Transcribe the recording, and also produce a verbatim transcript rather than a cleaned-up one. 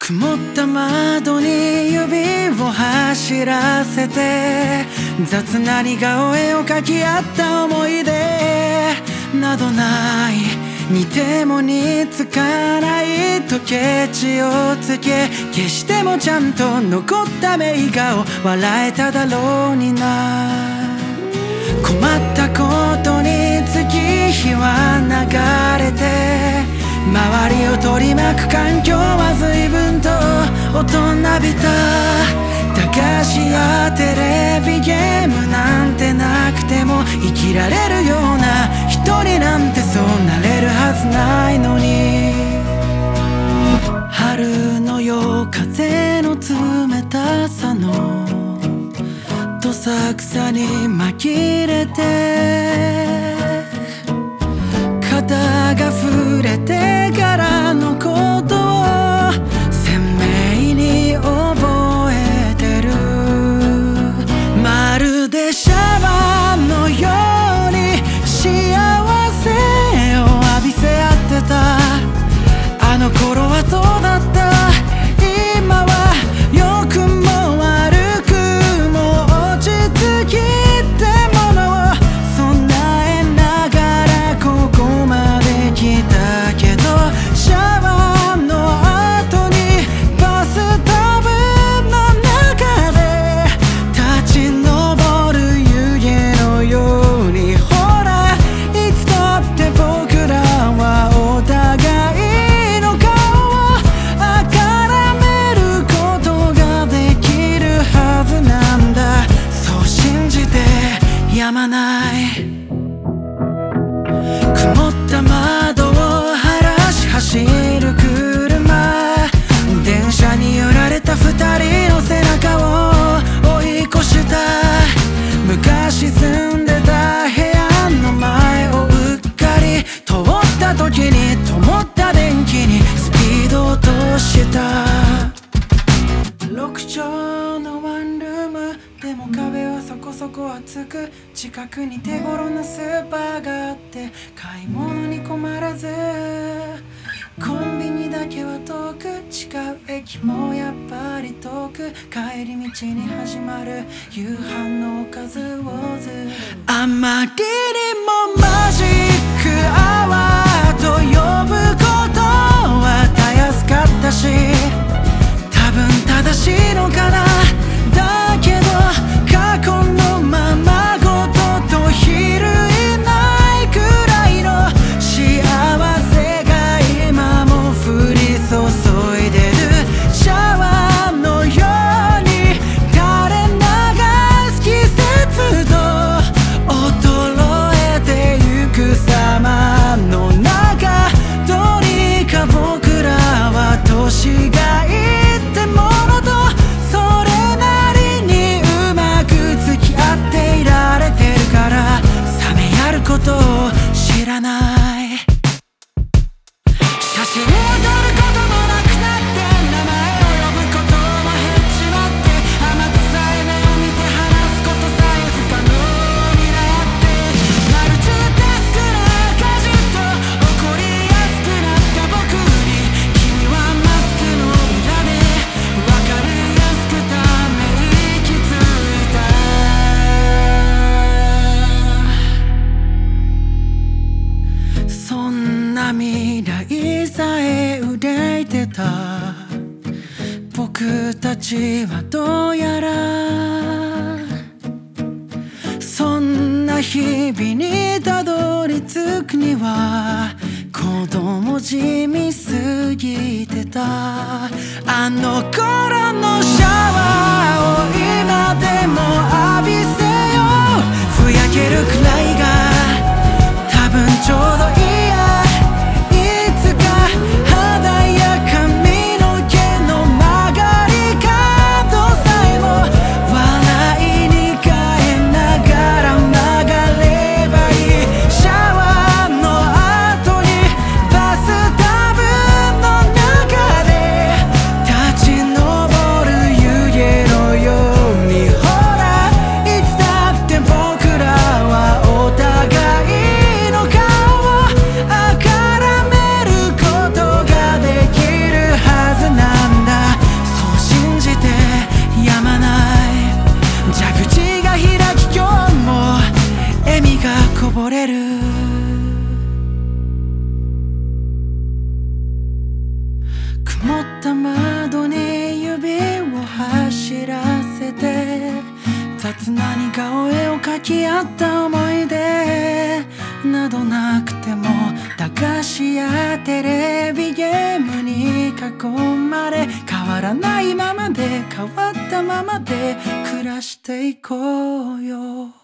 曇った窓に指を走らせて雑な似顔絵を描き合った思い出などない。似ても似つかないとケチをつけ消してもちゃんと残った名画を笑えただろうにな。困ったことに月日は流れて周りを取り巻く環境は随分と大人びた。駄菓子やテレビゲームなんてなくても生きられるような一人なんてそうなれるはずないのに。春の夜風の冷たさのどさくさに紛れて肩が触れてからのことを鮮明に覚えてる。まるでシャワーのように幸せを浴びせ合ってた。あの頃はどうだった。今は良くも悪くも落ち着きってものを備えながらここまで来たけど、シャワーの後にバスタブの中で立ち上る湯気のように、ほらいつだって僕らはお互いの顔をあからめることができるはずなんだ。そう信じてやまない。曇った窓を晴らし走る車、電車に揺られた二人の背中を追い越した。昔住んでた部屋の前をうっかり通った時に灯った電気にスピードを落とした。六畳のワンルームでも壁はそこそこ厚く、近くに手頃なスーパーがあって買い物に困らず、コンビニだけは遠く、違う駅もやっぱり遠く、帰り道に始まる夕飯のおかずをずあまりにもマジックアワーと呼ぶことはたやすかったし、多分正しいのかな。だけど過去のままごとと比類ないくらいの幸せが今も降り注いでる。シャワーのように垂れ流す季節と衰えてゆく様の中、どうにか僕らは年がいってものとそれなりにうまく付き合っていられてるから、冷めやることを知らない。写真を撮ることもなくなって、名前を呼ぶことも減っちまって、甘臭い目を見て話すことさえ不可能になって、マルチタスクな家事と怒りやすくなった僕に、君はマスクの裏で分かりやすくため息ついた。そんな未来さえ憂いてた僕たちはどうやら、そんな日々にたどり着くには子供じみすぎてた。あの頃のシャワーを今でも浴びせよう。ふやけるくらいが多分ちょうどいいや。いつか肌や髪の毛の曲がり角さえも笑いに変えながら曲がればいい。シャワーの後にバスタブの中で立ち上る湯気のように、ほらいつだって僕らは曇った窓に指を走らせて雑な似顔絵を描き合った思い出などなくても駄菓子やテレビゲームに囲まれ変わらないままで変わったままで暮らしていこうよ。